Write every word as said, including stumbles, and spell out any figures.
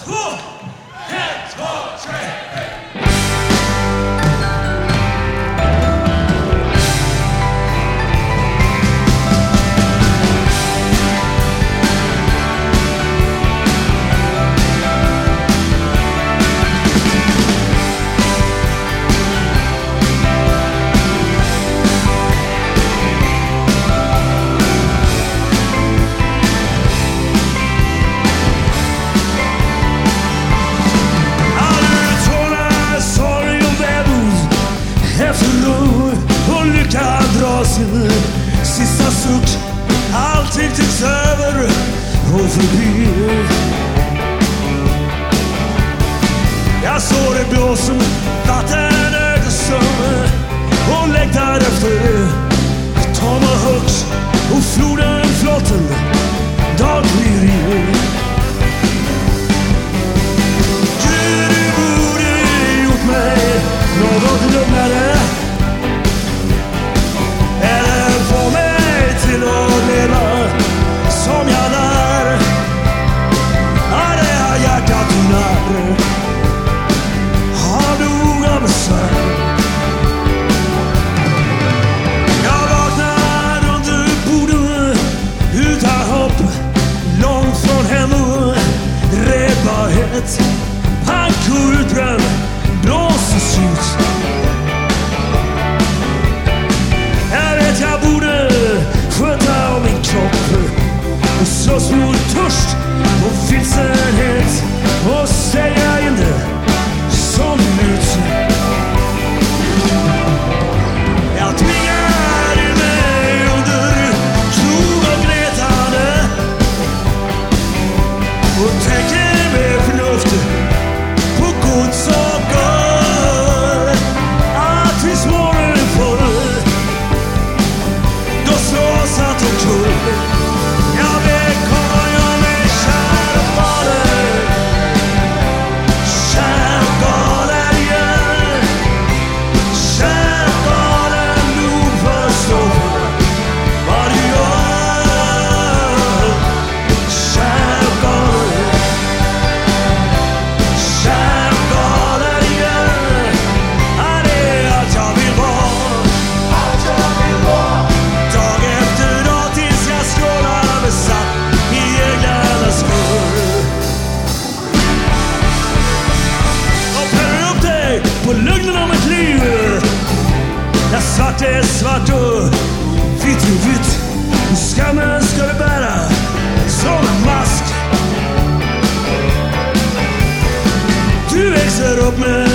två, ett, två, tre. Sista suck, allting tycks över och förbi. Jag såg det blå som vatten över sömn och längtar efter Tomahawks och floden, flotten, dag blir i. Gud, du borde gjort mig något lugnare. Som jag lär, är det här hjärtat du när har du av besvär. Jag vaknar under borden utan hopp, långt från hem och redbarhet. Pank och utbränd, blåses ut. Jag vet jag borde sköta om min kropp och slåss mot törst och vilsenhet och säga in det som ut. Jag tvingar in mig under krog och gnetande och tänker med förnuft på gods och guld. Att tills morgonen är full, då slås allt omkull. Jag välkomnar jag mig, kära fader, kära galen igen, kära galen, nog förstå vad du gör. Kära galen, kära galen igen, är det allt jag vill vara, allt jag vill vara. Dag efter dag tills jag skålar besatt i äglarnas skull. Och pärrar upp dig på lugnen om ett liv där svart är svart och vitt är vitt. Och skammen ska du bära som en mask. Du växer upp med